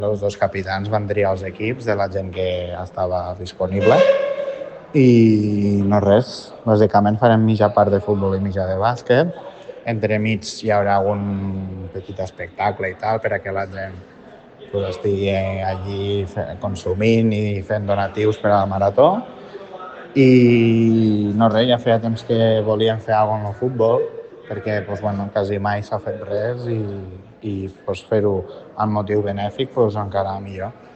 Els dos capitans van triar els equips de la gent que estava disponible i no res, bàsicament farem mitja part de futbol i mitja de bàsquet. Entremig hi haurà algun petit espectacle i tal per a que la gent estigui allí consumint i fent donatius per a la marató. I no res, ja feia temps que volíem fer alguna cosa amb el futbol perquè quasi mai s'ha fet res i fer-ho amb motiu benèfic encara millor.